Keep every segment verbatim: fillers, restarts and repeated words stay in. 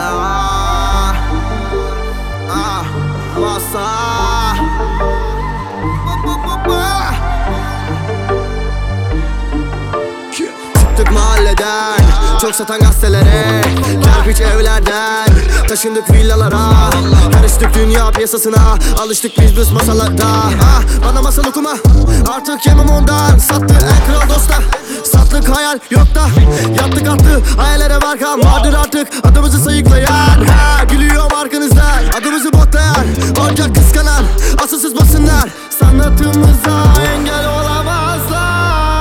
Ah, ah, masa. Çıktık mahalleden, çok satan gazetelere, kerpiç evlerden taşındık villalara, karıştık dünya piyasasına, alıştık biz biz masalarda. Ah, bana masal okuma, artık yemem ondan. Sattı en kral dosta, sattık hayal yok da, yaptık attı hayallere markam vardır artık adımızı sayıklayan. Ha, gülüyorum arkanızdan, adımızı botlayan, ancak kıskanan asılsız basınlar sanatımıza engel olamazlar.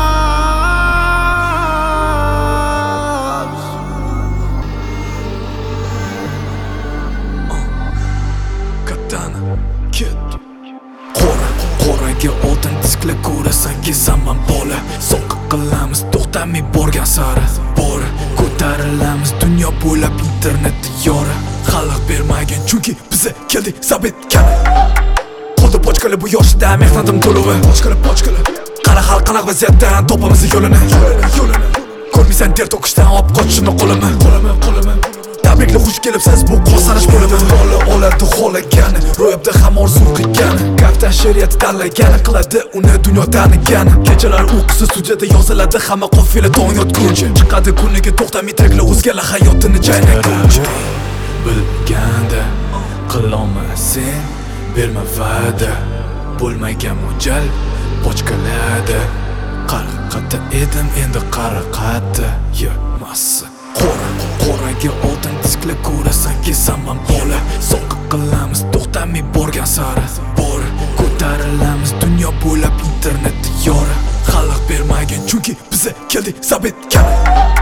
Qora, qoraga oltin disklar ko'rasanki zaman bola. So'qqa qilamiz to'xtamay borgan sari bor. Ko'tarilamiz dunyo bo'ylab internet diyori. Xalq bermagan chunki biza keldik sabitgan. Qoldi pochkali bu yoshda mehnatim to'lovi. Pochkali pochkali qara xalq qanaqa vaziyatdan topamiz yo'lini. Yo'lini ko'rmaysan ter to'kishdan olib qochishni qo'limi. Qo'limi qo'limi tabrikli xush kelibsiz bu qosanish bo'limi. Bola oladi xohlagani, ro'yobda ham orzu qilgani, kaftan she'riyat tanlagani, qiladi uni dunyo tanigani. Kechalar uyqusiz studiyada yoziladi hamma qofiyla tong yotguncha, chiqadi kuniga to'xtamay treklar o'zgalar hayotini chaynaguncha. Bilganda qilolmasang berma va'da, bo'lmagan mo'ljal pochkalada. Qariqatda edim endi qariqatda yemasi. Qora, qoraga oltin disklar ko'rasanki zaman bola. So'qqa qilamiz to'xtamay borgan sari bor. Ko'tarilamiz dunyo bo'ylab internet diyori. Xalq bermagan chunki biza keldik sabitgan.